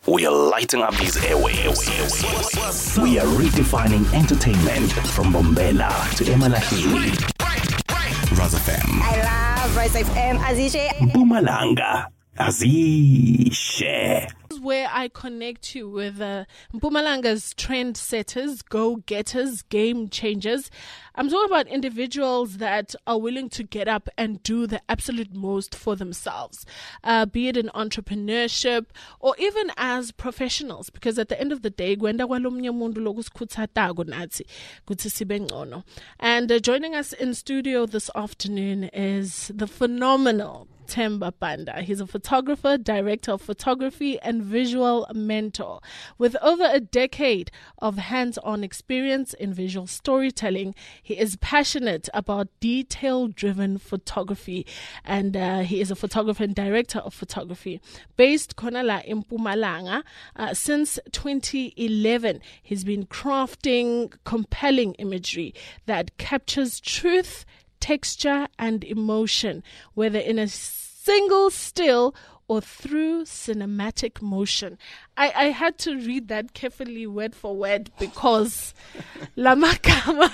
We are lighting up these airwaves. We are redefining entertainment from Bombela to Emalahini. Rise FM. I love Rise FM. Azishe. Mpumalanga. Azishe. Where I connect you with Mpumalanga's trendsetters, go-getters, game changers. I'm talking about individuals that are willing to get up and do the absolute most for themselves, be it in entrepreneurship or even as professionals, because at the end of the day, and joining us in studio this afternoon is the phenomenal Themba Banda. He's a photographer, director of photography, and visual mentor. With over a decade of hands-on experience in visual storytelling, he is passionate about detail-driven photography, and he is a photographer and director of photography. Based Konala in Mpumalanga, since 2011, he's been crafting compelling imagery that captures truth, texture and emotion, whether in a single still or through cinematic motion. I had to read that carefully word for word because Lamakama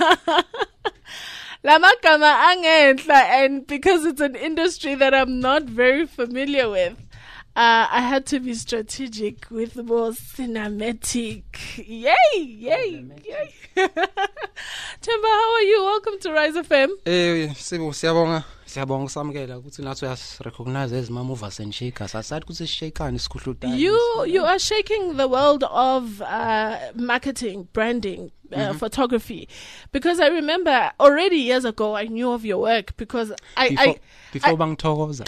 angenhla, and because it's an industry that I'm not very familiar with, I had to be strategic with more cinematic. Yay. Themba, how are you? Welcome to Rise FM. Siyabonga samukela ukuthi nathi uyas-recognize as ma-movers and shakers. Asathi ukuthi sishakane sikhuhlutane. You are shaking the world of marketing, branding, photography, because I remember already years ago I knew of your work because before bangithokoza.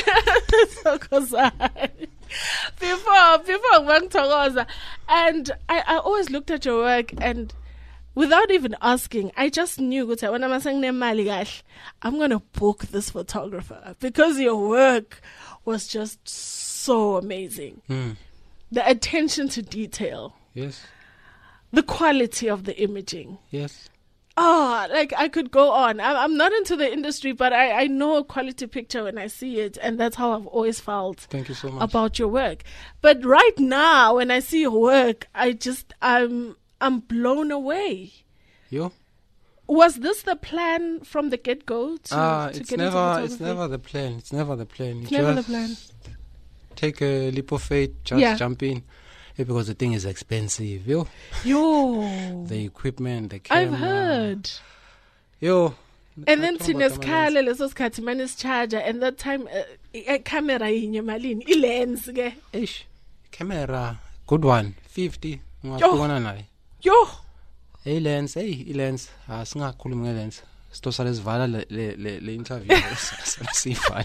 Before bangithokoza, and I always looked at your work and without even asking, I just knew that when I'm saying I'm going to book this photographer because your work was just so amazing. The attention to detail. Yes. The quality of the imaging. Yes. Oh, like I could go on. I'm not into the industry, but I know a quality picture when I see it, and that's how I've always felt. Thank you so much. About your work. But right now, when I see your work, I'm blown away. You? Was this the plan from the get-go to it's get never, into photography? It's never the plan. It's never the plan. Take a leap of faith, just jump in. Because the thing is expensive, yo. The equipment, the camera. I've heard. Yo. And then sinesikhala leso sikhathi manje charger, and that time camera yinye malini lens ke. Eish. Camera good one 50 ungahlukana naye. Yo. I-lens singakhulumi nge-lens. Sitosala sivala le interview sivala.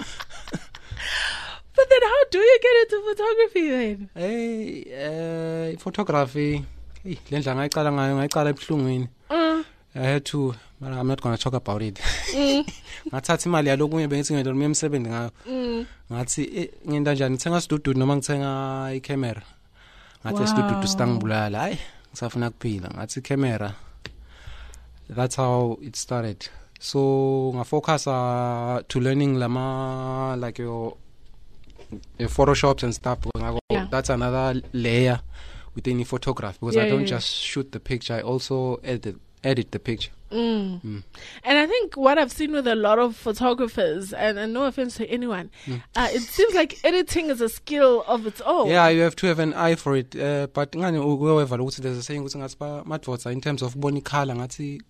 But then how do you get into photography then? Photography. Le ndla ngayicala ebuhlungwini. I had to, but I'm not going to talk about it. Ngathatha imali yalokunye bengithi ngento nomsebenzi ngayo. Ngathi ngenta njani ngithenga studio noma ngithenga i-camera. Ngathi studio sitangibulala. Hayi, ngisafuna kuphila. Ngathi camera. That's how it started. So ngafocus to learning like your Photoshops and stuff. That's another layer within the photography, because I don't just shoot the picture, I also edit the picture. And I think what I've seen with a lot of photographers, and no offense to anyone, it seems like editing is a skill of its own. Yeah, you have to have an eye for it. But there's a saying in terms of bony color, sometimes.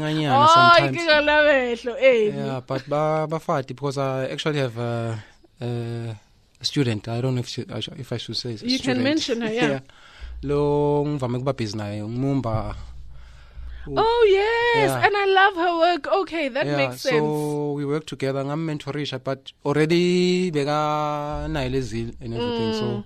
Yeah, but because I actually have a student, I don't know if I should say it's a you student. Can mention her, yeah. Oh yes, and I love her work. Okay, that makes sense. So we work together. I'm mentoring, but already bega nailezil and everything. So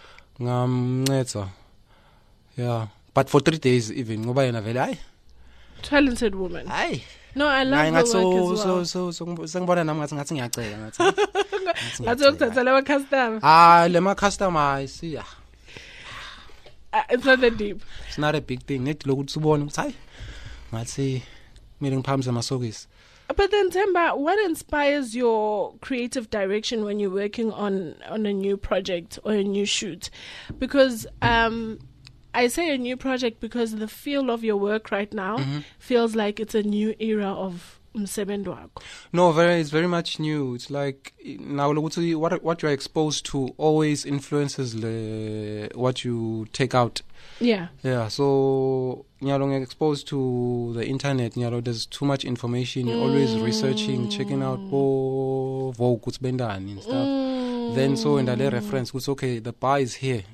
yeah, but for 3 days even ngoba yena vele ay talented woman. Ay. No, I love her work as well. So sengibona nami ngathi ngiyacela ngathi. Ngathi ukuthatha lewa customer. Lema customer I see. It's not that deep. It's not a big thing. Net lokuthi ubone ukuthi hayi ngathi kumele ngiphamise amasokisi. But then, Themba, what inspires your creative direction when you're working on a new project or a new shoot? Because I say a new project because the feel of your work right now feels like it's a new era of umsebenzi wakho. No, it's very much new. It's like now what you're exposed to always influences what you take out. Yeah. Yeah. So you're exposed to the internet. There's too much information. You're always researching, checking out Vogue and stuff. Then so in the reference, it's okay. The bar is here.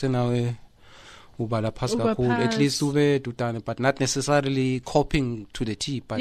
At least but not necessarily copying to the T. But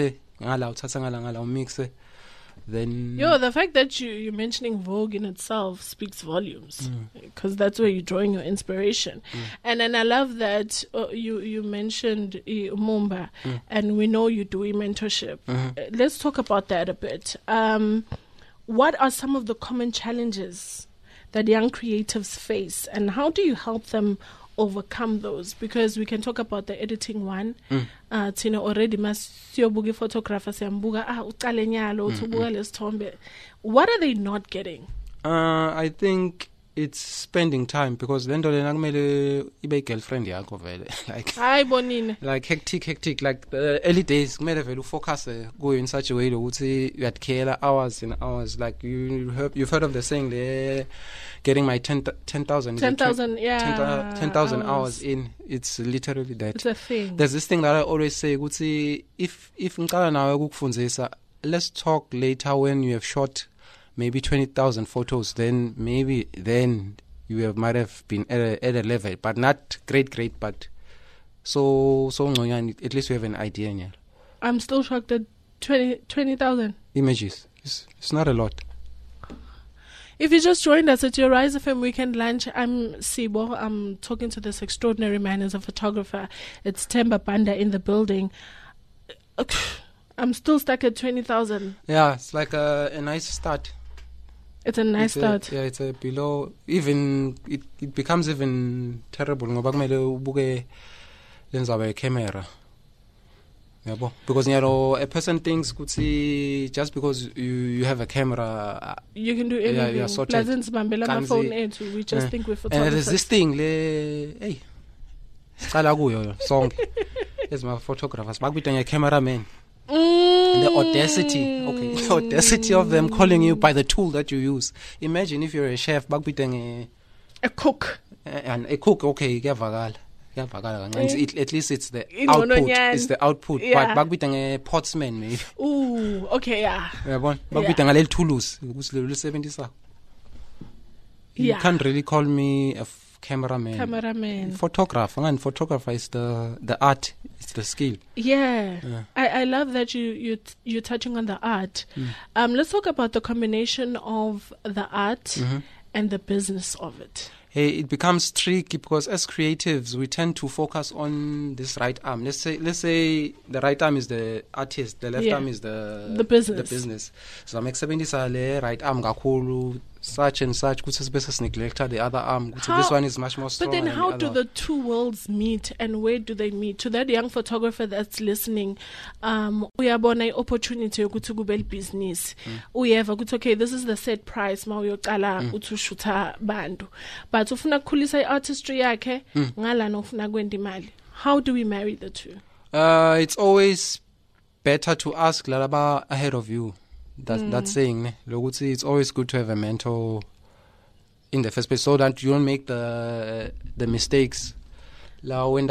mix it. Then the fact that you're mentioning Vogue in itself speaks volumes, because that's where you're drawing your inspiration. And then I love that you mentioned Mumba, and we know you do mentorship. Let's talk about that a bit. What are some of the common challenges that young creatives face, and how do you help them overcome those? Because we can talk about the editing one. Tina already siyobuka photographer siyambuka uqale nyalo ubuka lesithombe. What are they not getting? I think it's spending time, because lento lena kumele ibe girlfriend yakho vele, like hayi bonini, like hectic, like the early days kumele vele ufocus kuyo in such a way ukuthi uyakhela hours and hours, like you've heard of the saying there, getting my 10,000 hours in. It's literally that. It's a thing. There's this thing that I always say ukuthi if ngicala nawe ukukufundzisa, let's talk later when you have shot maybe 20,000 photos, then might have been at a level, but not great, but so at least you have an idea. Yeah. I'm still shocked at 20,000 images. It's not a lot. If you just joined us at your Rise FM Weekend Lunch, I'm Sibo. I'm talking to this extraordinary man as a photographer. It's Themba Banda in the building. I'm still stuck at 20,000. Yeah, it's like a nice start. It's a nice start. It's a below. Even it becomes even terrible. Ngoba kumele ubuke lenza by camera. Because a person thinks just because you have a camera you can do anything. Yeah, sorted. My phone we just think we're photographers. And there's this thing hey qala kuyo sonke as my photographers bakubita nge cameraman. The audacity of them calling you by the tool that you use. Imagine if you're a chef, a cook. And a cook, okay, kuyavakala. At least it's the output. It's the output. Yeah. But bakubita nge potsman maybe. Ooh, okay, yeah. Bakubita ngaleli tools. You can't really call me a cameraman. Photographer is the art. It's the skill. Yeah. I love that you're touching on the art. Let's talk about the combination of the art and the business of it. Hey, it becomes tricky because as creatives we tend to focus on this right arm. Let's say the right arm is the artist, the left arm is the business. So I'm le right arm kakhulu, such and such, kuthi neglect the other arm. This one is much more strong. But then how do the two worlds meet, and where do they meet? To that young photographer that's listening, uyabona opportunity yokuthi kube business. Uyeva kuthi okay, this is the set price ma uyoqala uthushuta bantu. But ufuna kukhulisa artistry yakhe, ngalana ufuna kwenda imali. How do we marry the two? It's always better to ask lalaba ahead of you. That's saying, it's always good to have a mentor in the first place so that you don't make the mistakes. I would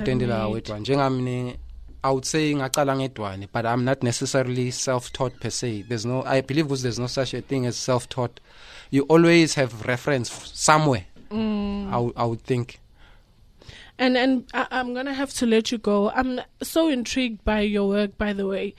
say but I'm not necessarily self-taught per se. I believe there's no such a thing as self-taught. You always have reference somewhere. I would think. And I'm gonna have to let you go. I'm so intrigued by your work, by the way.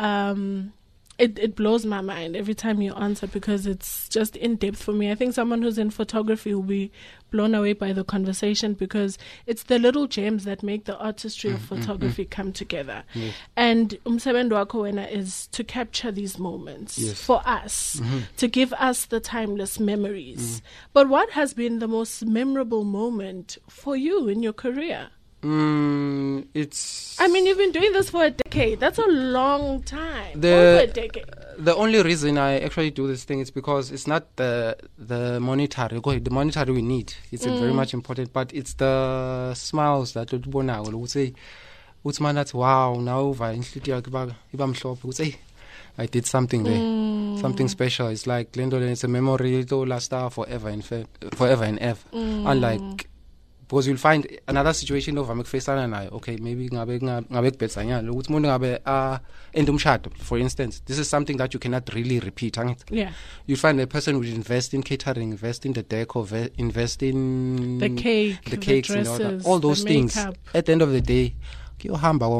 It blows my mind every time you answer because it's just in depth for me. I think someone who's in photography will be blown away by the conversation because it's the little gems that make the artistry of photography come together. Yes. And umsebenzi wakho wena is to capture these moments for us, to give us the timeless memories. But what has been the most memorable moment for you in your career? It's. I mean, you've been doing this for a decade. That's a long time. Over a decade. The only reason I actually do this thing is because it's not the monetary. The monetary we need. It's very much important, but it's the smiles that you would say, wow, now I did something there, something special. It's like it's a memory to last forever and ever. Unlike. Because you'll find another situation of okay, maybe for instance, this is something that you cannot really repeat. Yeah. You find a person would invest in catering, invest in the decor, invest in the cake, the cakes, the dresses, all those things. Makeup. At the end of the day, you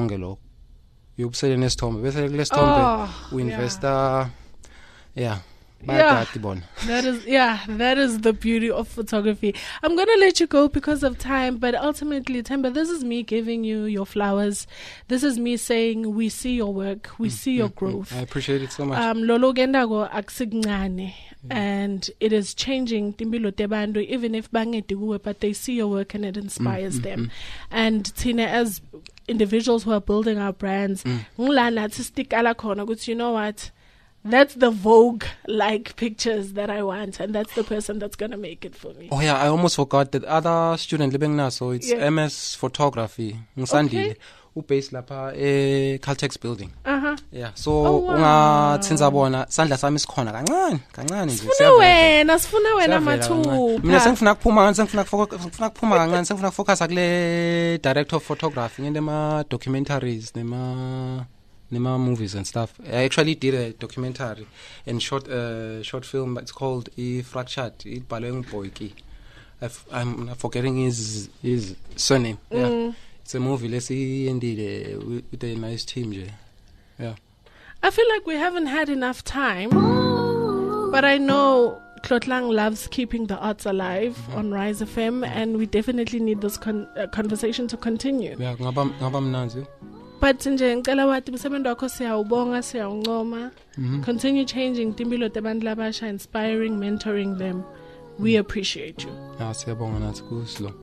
invest that is the beauty of photography. I'm gonna let you go because of time, but ultimately, Themba, this is me giving you your flowers. This is me saying we see your work, we see your growth. I appreciate it so much. Lolo gendago akusincane, and it is changing timbilo tebandu, even if bangetiwe, but they see your work and it inspires them. And Tina, as individuals who are building our brands, you know what? That's the Vogue-like pictures that I want, and that's the person that's going to make it for me. Oh, yeah, I almost forgot that other student living now, so it's MS Photography. Okay. Based lapha Caltex building. Yeah, so ungathenza bona sandla sami sikhona kancane nje. Sifuna wena mathupha. Mina sengifuna kuphuma kancane, sengifuna focus kule director of photography ngema documentaries nema movies and stuff. I actually did a documentary and short film. It's called Fractured. It baleng Boyki. I'm forgetting his surname. Yeah, it's a movie. Let's see, indeed, with a nice team. Yeah. I feel like we haven't had enough time, but I know Tlotlang loves keeping the arts alive on Rise FM, and we definitely need this conversation to continue. Yeah, ngaba mnanzi. But nje ngicela wathi umsebenzi wakho siyawubonga, siyawuncoma. Continue changing timpilo tabantu labasha, inspiring, mentoring them. We appreciate you. Siyabonga nathi kuslo.